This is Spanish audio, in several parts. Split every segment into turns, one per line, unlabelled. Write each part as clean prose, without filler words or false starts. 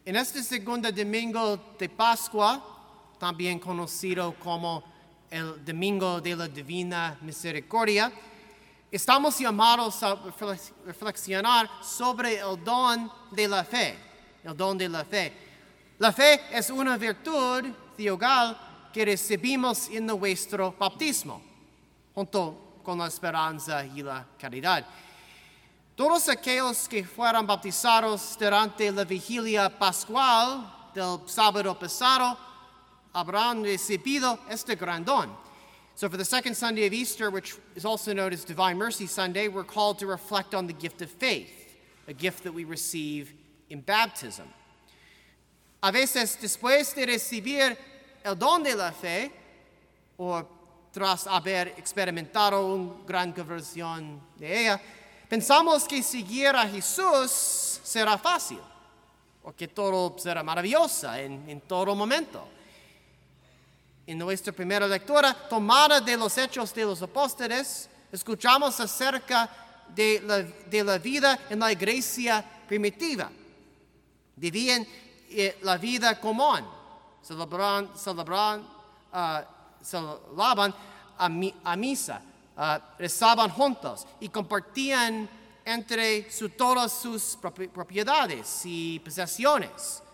En este segundo domingo de Pascua, también conocido como el Domingo de la Divina Misericordia, estamos llamados a reflexionar sobre el don de la fe. El don de la fe. La fe es una virtud teologal que recibimos en nuestro bautismo, junto con la esperanza y la caridad. Todos aquellos que fueron bautizados durante la vigilia pascual del sábado pasado habrán recibido este gran don. So for the second Sunday of Easter, which is also known as Divine Mercy Sunday, we're called to reflect on the gift of faith, a gift that we receive in baptism. A veces, después de recibir el don de la fe, o tras haber experimentado una gran conversión de ella, pensamos que seguir a Jesús será fácil, o que todo será maravilloso en todo momento. En nuestra primera lectura, tomada de los Hechos de los Apóstoles, escuchamos acerca de la vida en la iglesia primitiva. Vivían la vida común, celebraban a misa, rezaban juntos y compartían entre todas sus propiedades y posesiones.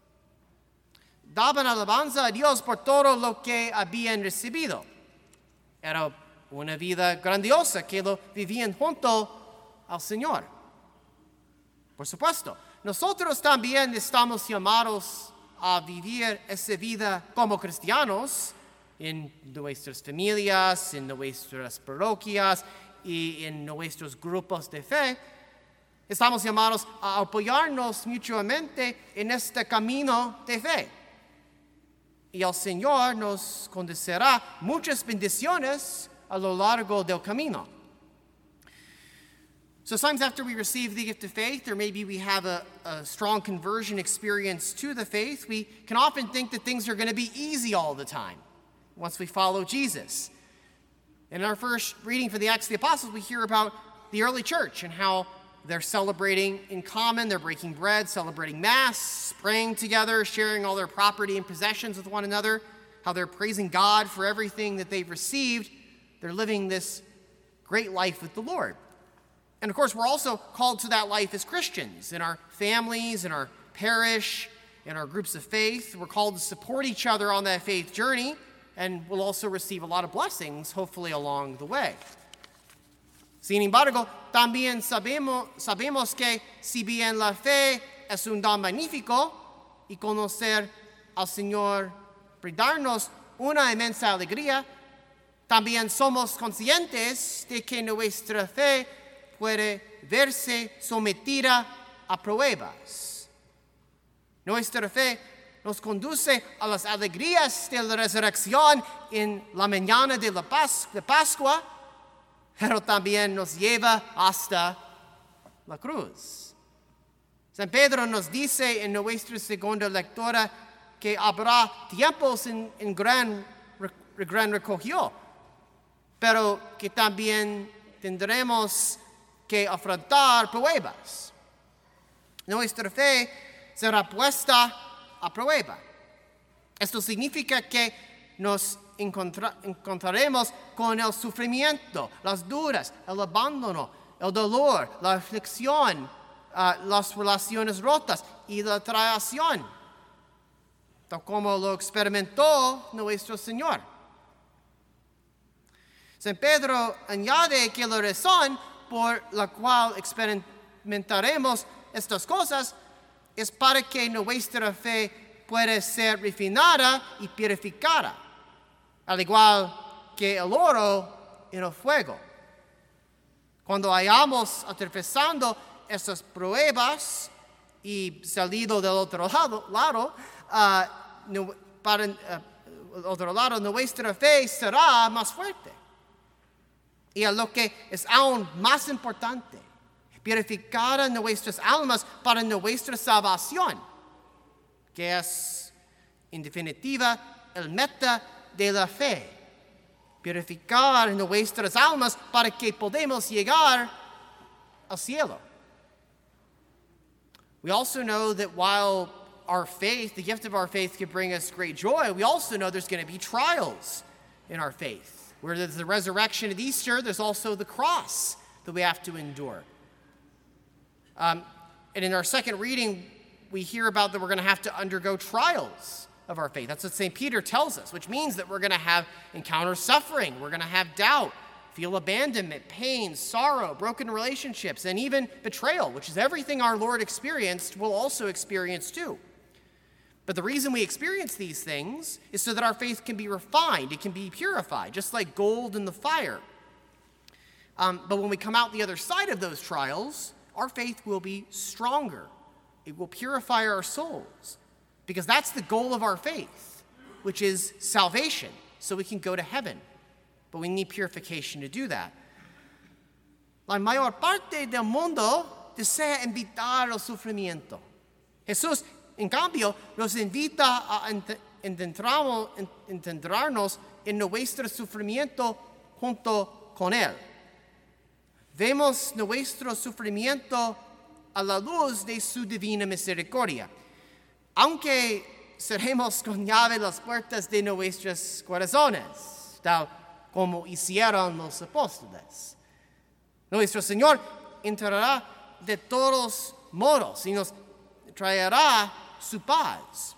Daban alabanza a Dios por todo lo que habían recibido. Era una vida grandiosa que lo vivían junto al Señor. Por supuesto, nosotros también estamos llamados a vivir esa vida como cristianos en nuestras familias, en nuestras parroquias y en nuestros grupos de fe. Estamos llamados a apoyarnos mutuamente en este camino de fe. Y el Señor nos concederá muchas bendiciones a lo largo del camino. So sometimes after we receive the gift of faith, or maybe we have a strong conversion experience to the faith, we can often think that things are going to be easy all the time once we follow Jesus. In our first reading for the Acts of the Apostles, we hear about the early church and how they're celebrating in common, they're breaking bread, celebrating Mass, praying together, sharing all their property and possessions with one another, how they're praising God for everything that they've received. They're living this great life with the Lord. And of course, we're also called to that life as Christians, in our families, in our parish, in our groups of faith. We're called to support each other on that faith journey, and we'll also receive a lot of blessings, hopefully, along the way. Sin embargo, también sabemos que si bien la fe es un don magnífico y conocer al Señor brindarnos una inmensa alegría, también somos conscientes de que nuestra fe puede verse sometida a pruebas. Nuestra fe nos conduce a las alegrías de la resurrección en la mañana de Pascua, pero también nos lleva hasta la cruz. San Pedro nos dice en nuestra segunda lectura que habrá tiempos en gran recogio, pero que también tendremos que afrontar pruebas. Nuestra fe será puesta a prueba. Esto significa que nos encontraremos con el sufrimiento, las dudas, el abandono, el dolor, la aflicción, las relaciones rotas y la traición, tal como lo experimentó nuestro Señor. San Pedro añade que la razón por la cual experimentaremos estas cosas es para que nuestra fe pueda ser refinada y purificada, al igual que el oro en el fuego. Cuando hayamos atravesando estas pruebas y salido del otro lado, nuestra fe será más fuerte. Y a lo que es aún más importante, purificar nuestras almas para nuestra salvación, que es, en definitiva, el meta de la fe. Purificar nuestras almas para que podamos llegar al cielo. We also know that while our faith, the gift of our faith, can bring us great joy, we also know there's going to be trials in our faith. Where there's the resurrection at Easter, there's also the cross that we have to endure. And in our second reading, we hear about that we're going to have to undergo trials of our faith. That's what St. Peter tells us, which means that we're going to encounter suffering, we're going to have doubt, feel abandonment, pain, sorrow, broken relationships, and even betrayal, which is everything our Lord experienced, we'll also experience too. But the reason we experience these things is so that our faith can be refined, it can be purified, just like gold in the fire. But when we come out the other side of those trials, our faith will be stronger. It will purify our souls, because that's the goal of our faith, which is salvation, so we can go to heaven. But we need purification to do that. La mayor parte del mundo desea evitar el sufrimiento. Jesús, en cambio, nos invita a entendernos en nuestro sufrimiento junto con Él. Vemos nuestro sufrimiento a la luz de su divina misericordia. Aunque cerremos con llave las puertas de nuestros corazones, tal como hicieron los apóstoles, nuestro Señor entrará de todos modos y nos traerá su paz.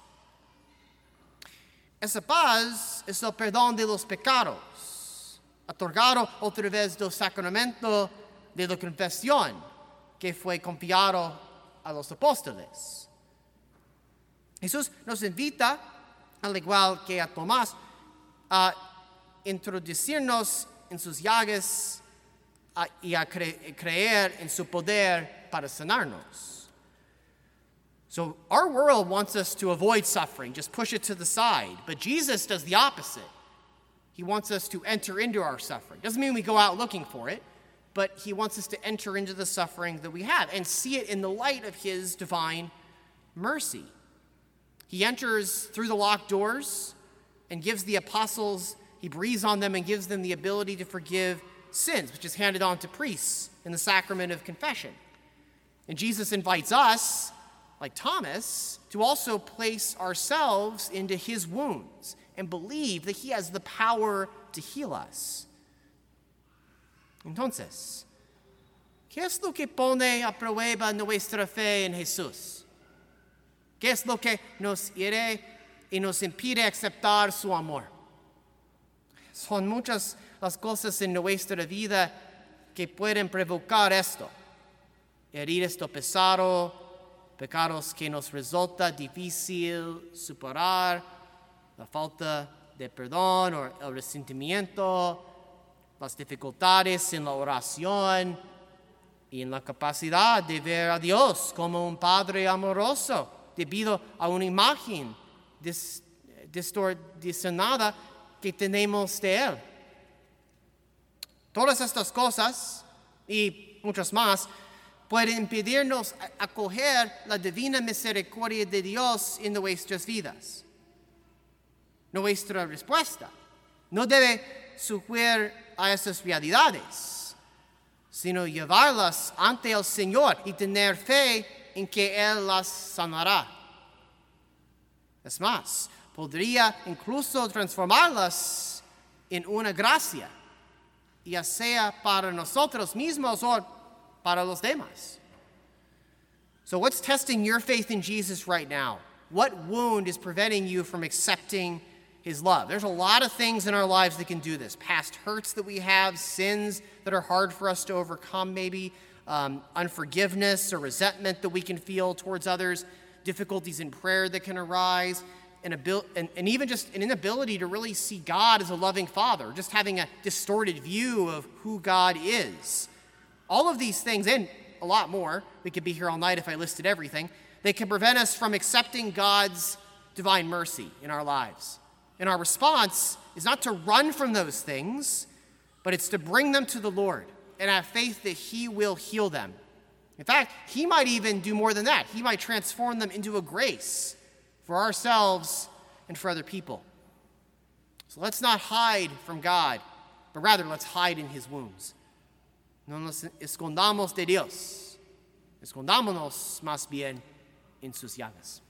Esa paz es el perdón de los pecados, otorgado a través del sacramento de la confesión que fue confiado a los apóstoles. Jesús nos invita, al igual que a Tomás, a introducirnos en sus llagas y a creer en su poder para sanarnos. So our world wants us to avoid suffering, just push it to the side. But Jesus does the opposite. He wants us to enter into our suffering. Doesn't mean we go out looking for it, but he wants us to enter into the suffering that we have and see it in the light of his divine mercy. He enters through the locked doors and gives the apostles, he breathes on them and gives them the ability to forgive sins, which is handed on to priests in the sacrament of confession. And Jesus invites us, like Thomas, to also place ourselves into his wounds and believe that he has the power to heal us. Entonces, ¿qué es lo que pone a prueba nuestra fe en Jesús? ¿Qué es lo que nos hiere y nos impide aceptar su amor? Son muchas las cosas en nuestra vida que pueden provocar esto. Heridas del pasado, pecados que nos resulta difícil superar, la falta de perdón o el resentimiento, las dificultades en la oración y en la capacidad de ver a Dios como un Padre amoroso debido a una imagen distorsionada que tenemos de Él. Todas estas cosas y muchas más pueden impedirnos acoger la divina misericordia de Dios en nuestras vidas. Nuestra respuesta no debe sucumbir a esas realidades, sino llevarlas ante el Señor y tener fe en que Él las sanará. Es más, podría incluso transformarlas en una gracia, ya sea para nosotros mismos o para los demás. So what's testing your faith in Jesus right now? What wound is preventing you from accepting his love? There's a lot of things in our lives that can do this. Past hurts that we have, sins that are hard for us to overcome maybe, unforgiveness or resentment that we can feel towards others, difficulties in prayer that can arise, and even just an inability to really see God as a loving Father, just having a distorted view of who God is. All of these things, and a lot more, we could be here all night if I listed everything, they can prevent us from accepting God's divine mercy in our lives. And our response is not to run from those things, but it's to bring them to the Lord and have faith that he will heal them. In fact, he might even do more than that. He might transform them into a grace for ourselves and for other people. So let's not hide from God, but rather let's hide in his wounds. No nos escondamos de Dios. Escondámonos más bien en sus llagas.